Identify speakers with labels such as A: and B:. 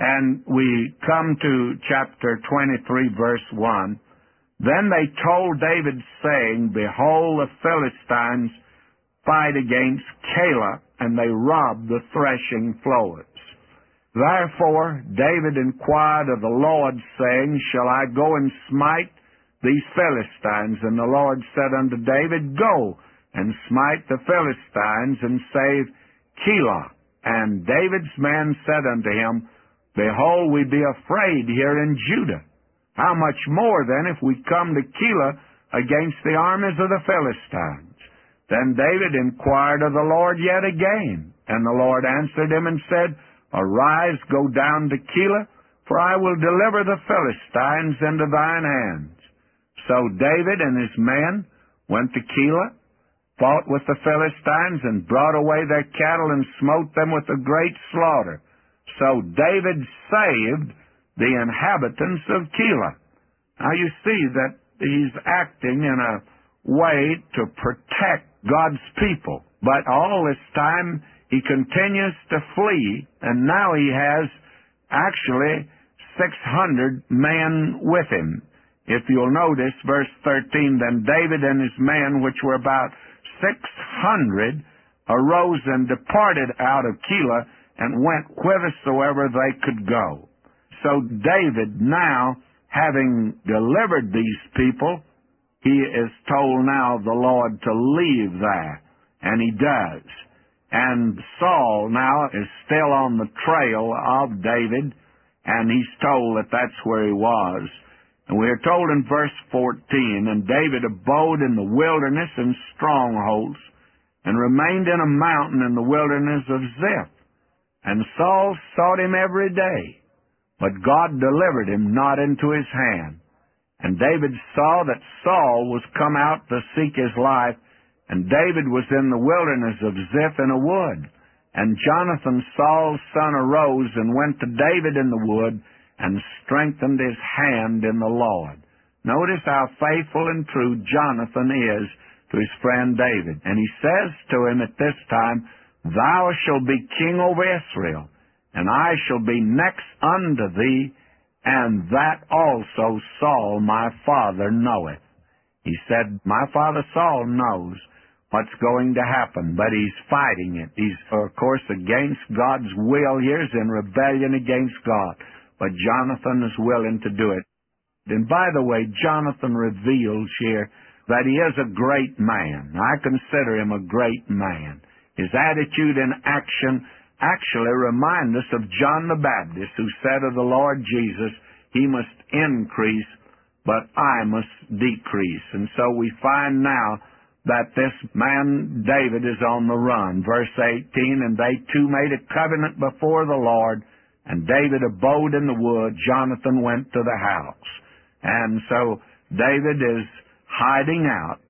A: And we come to chapter 23, verse 1. Then they told David, saying, Behold, the Philistines fight against Keilah, and they rob the threshing floors. Therefore David inquired of the Lord, saying, Shall I go and smite these Philistines? And the Lord said unto David, Go and smite the Philistines, and save Keilah. And David's men said unto him, Behold, we be afraid here in Judah. How much more then if we come to Keilah against the armies of the Philistines? Then David inquired of the Lord yet again. And the Lord answered him and said, Arise, go down to Keilah, for I will deliver the Philistines into thine hands. So David and his men went to Keilah, fought with the Philistines, and brought away their cattle and smote them with a great slaughter. So David saved the inhabitants of Keilah. Now you see that he's acting in a way to protect God's people. But all this time he continues to flee, and now he has actually 600 men with him. If you'll notice, verse 13, Then David and his men, which were about 600, arose and departed out of Keilah, and went whithersoever they could go. So David, now having delivered these people, he is told now the Lord to leave there, and he does. And Saul now is still on the trail of David, and he's told that that's where he was. And we are told in verse 14, And David abode in the wilderness and strongholds, and remained in a mountain in the wilderness of Ziph. And Saul sought him every day, but God delivered him not into his hand. And David saw that Saul was come out to seek his life, and David was in the wilderness of Ziph in a wood. And Jonathan, Saul's son, arose and went to David in the wood, and strengthened his hand in the Lord. Notice how faithful and true Jonathan is to his friend David. And he says to him at this time, Thou shalt be king over Israel, and I shall be next unto thee, and that also Saul my father knoweth. He said, My father Saul knows what's going to happen, but he's fighting it. He's, of course, against God's will here. He's in rebellion against God. But Jonathan is willing to do it. And by the way, Jonathan reveals here that he is a great man. I consider him a great man. His attitude and action actually remind us of John the Baptist, who said of the Lord Jesus, He must increase, but I must decrease. And so we find now that this man David is on the run. Verse 18, And they two made a covenant before the Lord, and David abode in the wood. Jonathan went to the house. And so David is hiding out.